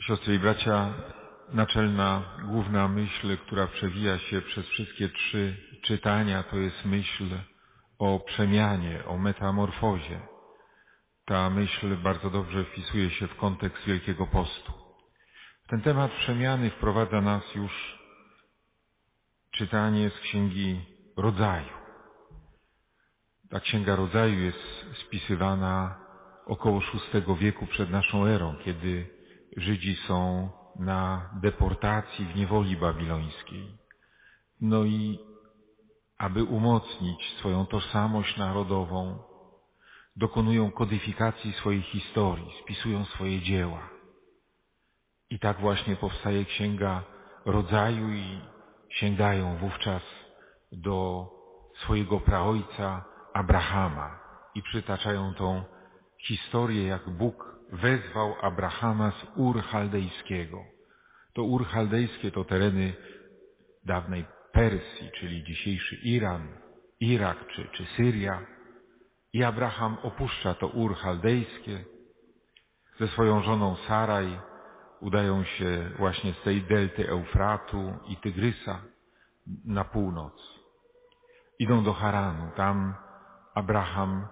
Siostry i bracia, naczelna, główna myśl, która przewija się przez wszystkie trzy czytania, to jest myśl o przemianie, o metamorfozie. Ta myśl bardzo dobrze wpisuje się w kontekst Wielkiego Postu. W ten temat przemiany wprowadza nas już czytanie z Księgi Rodzaju. Ta Księga Rodzaju jest spisywana około VI wieku przed naszą erą, kiedy Żydzi są na deportacji w niewoli babilońskiej. No i aby umocnić swoją tożsamość narodową, dokonują kodyfikacji swojej historii, spisują swoje dzieła. I tak właśnie powstaje Księga Rodzaju i sięgają wówczas do swojego praojca Abrahama i przytaczają tą historię, jak Bóg wezwał Abrahama z Ur Chaldejskiego. To Ur Chaldejskie to tereny dawnej Persji, czyli dzisiejszy Iran, Irak czy Syria. I Abraham opuszcza to Ur Chaldejskie. Ze swoją żoną Saraj udają się właśnie z tej delty Eufratu i Tygrysa na północ. Idą do Haranu. Tam Abraham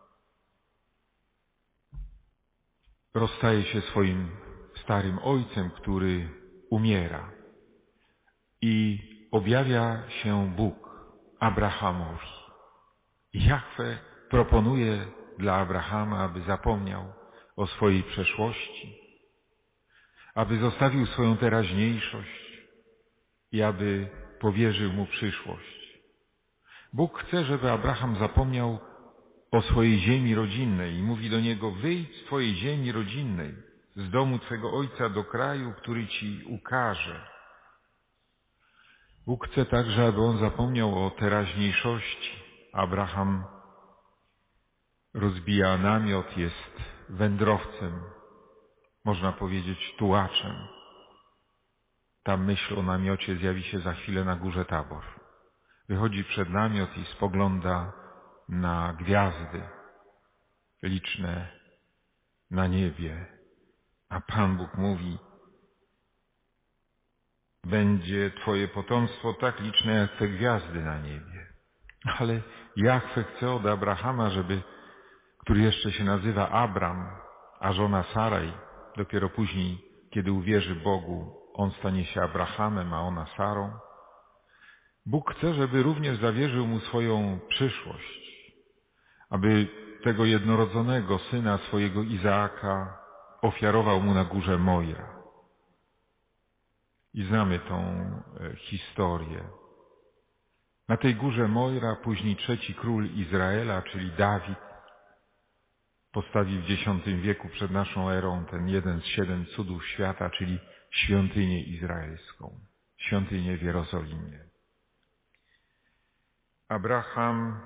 rozstaje się swoim starym ojcem, który umiera. I objawia się Bóg Abrahamowi. Jahwe proponuje dla Abrahama, aby zapomniał o swojej przeszłości, aby zostawił swoją teraźniejszość i aby powierzył mu przyszłość. Bóg chce, żeby Abraham zapomniał o swojej ziemi rodzinnej i mówi do niego: wyjdź z twojej ziemi rodzinnej, z domu twego ojca do kraju, który ci ukaże. Bóg chce także, aby on zapomniał o teraźniejszości. Abraham rozbija namiot, jest wędrowcem, można powiedzieć tułaczem. Ta myśl o namiocie zjawi się za chwilę na górze Tabor. Wychodzi przed namiot i spogląda na gwiazdy liczne na niebie. A Pan Bóg mówi: będzie twoje potomstwo tak liczne jak te gwiazdy na niebie. Ale Jahwe chce od Abrahama, który jeszcze się nazywa Abram, a żona Saraj, dopiero później, kiedy uwierzy Bogu, on stanie się Abrahamem, a ona Sarą. Bóg chce, żeby również zawierzył mu swoją przyszłość, aby tego jednorodzonego syna swojego Izaaka ofiarował mu na górze Mojra. I znamy tą historię. Na tej górze Mojra później trzeci król Izraela, czyli Dawid, postawi w X wieku przed naszą erą ten jeden z 7 cudów świata, czyli świątynię izraelską, świątynię w Jerozolimie. Abraham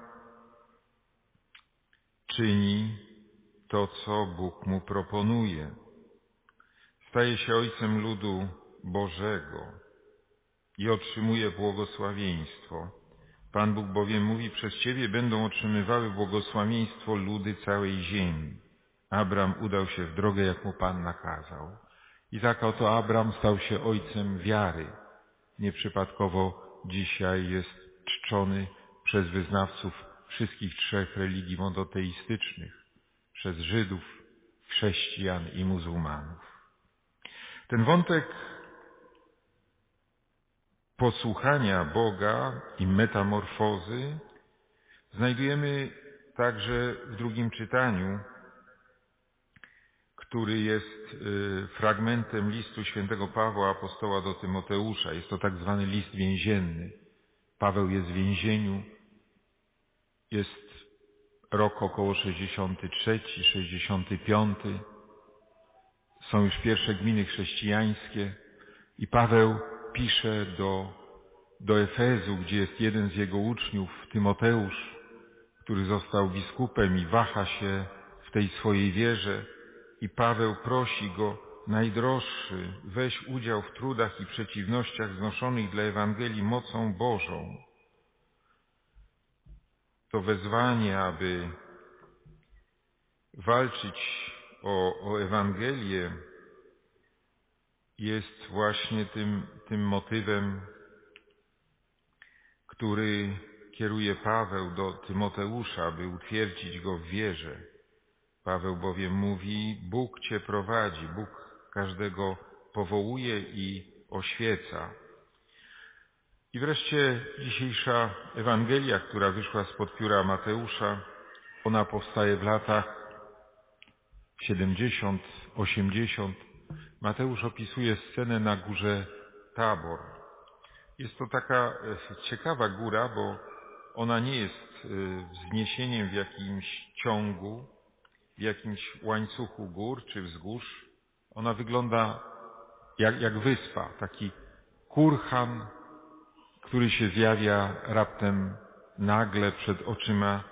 czyni to, co Bóg mu proponuje. Staje się ojcem ludu Bożego i otrzymuje błogosławieństwo. Pan Bóg bowiem mówi: przez ciebie będą otrzymywały błogosławieństwo ludy całej ziemi. Abram udał się w drogę, jak mu Pan nakazał. I tak oto Abram stał się ojcem wiary. Nieprzypadkowo dzisiaj jest czczony przez wyznawców wszystkich 3 religii monoteistycznych, przez Żydów, chrześcijan i muzułmanów. Ten wątek posłuchania Boga i metamorfozy znajdujemy także w drugim czytaniu, który jest fragmentem listu świętego Pawła apostoła do Tymoteusza. Jest to tak zwany list więzienny. Paweł jest w więzieniu. Jest rok około 63, 65. Są już pierwsze gminy chrześcijańskie i Paweł pisze do Efezu, gdzie jest jeden z jego uczniów, Tymoteusz, który został biskupem i waha się w tej swojej wierze. I Paweł prosi go: najdroższy, weź udział w trudach i przeciwnościach znoszonych dla Ewangelii mocą Bożą. To wezwanie, aby walczyć o Ewangelię, jest właśnie tym motywem, który kieruje Paweł do Tymoteusza, aby utwierdzić go w wierze. Paweł bowiem mówi: Bóg Cię prowadzi, Bóg każdego powołuje i oświeca. I wreszcie dzisiejsza Ewangelia, która wyszła spod pióra Mateusza, ona powstaje w latach 70, 80. Mateusz opisuje scenę na górze Tabor. Jest to taka ciekawa góra, bo ona nie jest wzniesieniem w jakimś ciągu, w jakimś łańcuchu gór czy wzgórz. Ona wygląda jak wyspa, taki kurhan, który się zjawia raptem nagle przed oczyma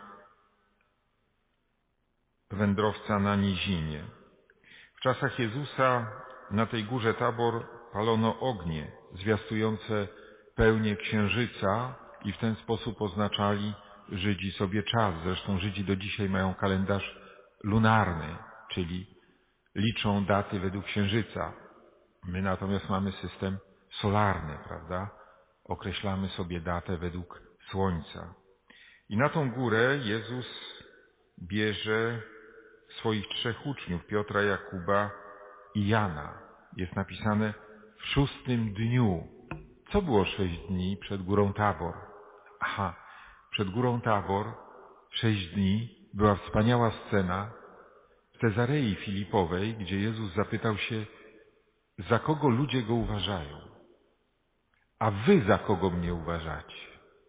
wędrowca na nizinie. W czasach Jezusa na tej górze Tabor palono ognie zwiastujące pełnię księżyca i w ten sposób oznaczali Żydzi sobie czas. Zresztą Żydzi do dzisiaj mają kalendarz lunarny, czyli liczą daty według księżyca. My natomiast mamy system solarny, prawda? Określamy sobie datę według słońca. I na tą górę Jezus bierze swoich 3 uczniów, Piotra, Jakuba i Jana. Jest napisane w 6. dniu. Co było 6 dni przed górą Tabor? Przed górą Tabor 6 dni była wspaniała scena w Cezarei Filipowej, gdzie Jezus zapytał się, za kogo ludzie go uważają? A wy za kogo mnie uważacie?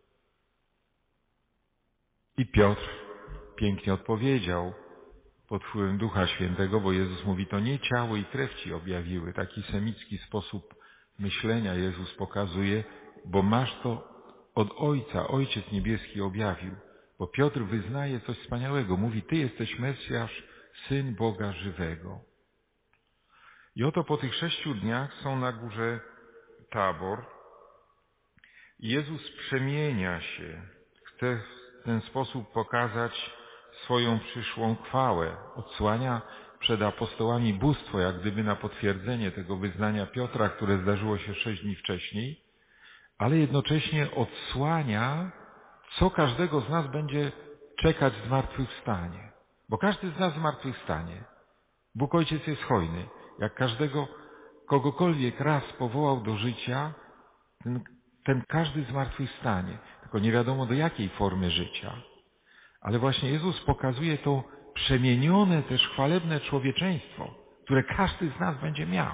I Piotr pięknie odpowiedział pod wpływem Ducha Świętego, bo Jezus mówi, to nie ciało i krew ci objawiły. Taki semicki sposób myślenia Jezus pokazuje, bo masz to od Ojca, Ojciec Niebieski objawił. Bo Piotr wyznaje coś wspaniałego. Mówi, ty jesteś Mesjasz, Syn Boga żywego. I oto po tych 6 dniach są na górze Tabor. Jezus przemienia się. Chce w ten sposób pokazać swoją przyszłą chwałę. Odsłania przed apostołami bóstwo, jak gdyby na potwierdzenie tego wyznania Piotra, które zdarzyło się 6 dni wcześniej, ale jednocześnie odsłania, co każdego z nas będzie czekać w zmartwychwstanie. Bo każdy z nas zmartwychwstanie. Bóg Ojciec jest hojny. Jak każdego, kogokolwiek raz powołał do życia, ten każdy zmartwychwstanie. Tylko nie wiadomo do jakiej formy życia. Ale właśnie Jezus pokazuje to przemienione, też chwalebne człowieczeństwo, które każdy z nas będzie miał.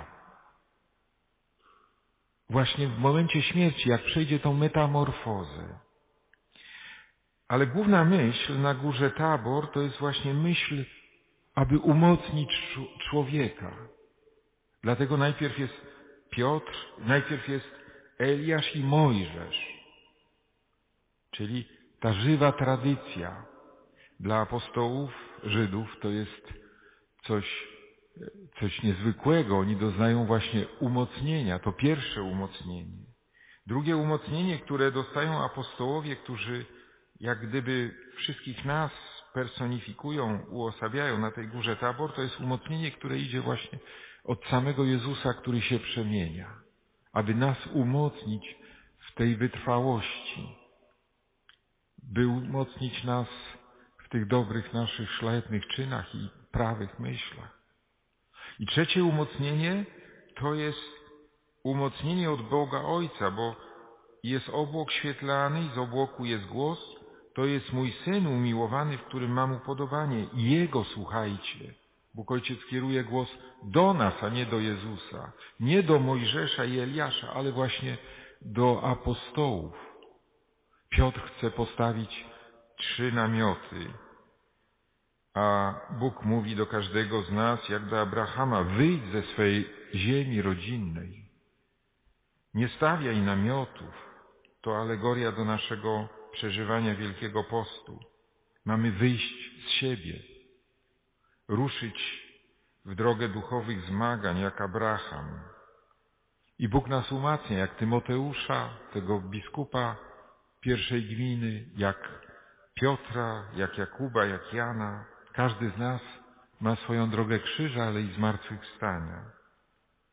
Właśnie w momencie śmierci, jak przejdzie tą metamorfozę. Ale główna myśl na górze Tabor to jest właśnie myśl, aby umocnić człowieka. Dlatego najpierw jest Piotr, najpierw jest Eliasz i Mojżesz, czyli ta żywa tradycja. Dla apostołów, Żydów to jest coś niezwykłego. Oni doznają właśnie umocnienia. To pierwsze umocnienie. Drugie umocnienie, które dostają apostołowie, którzy jak gdyby wszystkich nas personifikują, uosabiają na tej górze Tabor, to jest umocnienie, które idzie właśnie od samego Jezusa, który się przemienia. Aby nas umocnić w tej wytrwałości. By umocnić nas w tych dobrych naszych szlachetnych czynach i prawych myślach. I trzecie umocnienie to jest umocnienie od Boga Ojca, bo jest obłok świetlany i z obłoku jest głos, to jest mój Syn umiłowany, w którym mam upodobanie. I Jego słuchajcie. Bóg Ojciec kieruje głos do nas, a nie do Jezusa. Nie do Mojżesza i Eliasza, ale właśnie do apostołów. Piotr chce postawić 3 namioty. A Bóg mówi do każdego z nas, jak do Abrahama, wyjdź ze swej ziemi rodzinnej. Nie stawiaj namiotów. To alegoria do naszego przeżywania Wielkiego Postu. Mamy wyjść z siebie, ruszyć w drogę duchowych zmagań, jak Abraham. I Bóg nas umacnia, jak Tymoteusza, tego biskupa pierwszej gminy, jak Piotra, jak Jakuba, jak Jana. Każdy z nas ma swoją drogę krzyża, ale i zmartwychwstania.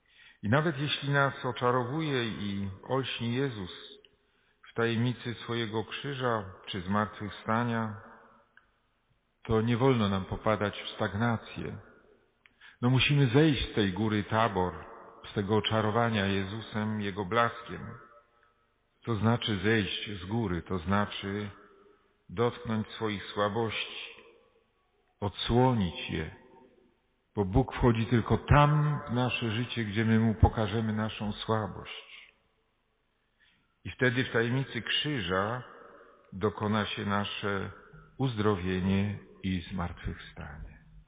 I nawet jeśli nas oczarowuje i olśni Jezus w tajemnicy swojego krzyża czy zmartwychwstania, to nie wolno nam popadać w stagnację. No musimy zejść z tej góry Tabor, z tego oczarowania Jezusem, Jego blaskiem. To znaczy zejść z góry, to znaczy dotknąć swoich słabości, odsłonić je, bo Bóg wchodzi tylko tam w nasze życie, gdzie my Mu pokażemy naszą słabość. I wtedy w tajemnicy krzyża dokona się nasze uzdrowienie i zmartwychwstanie.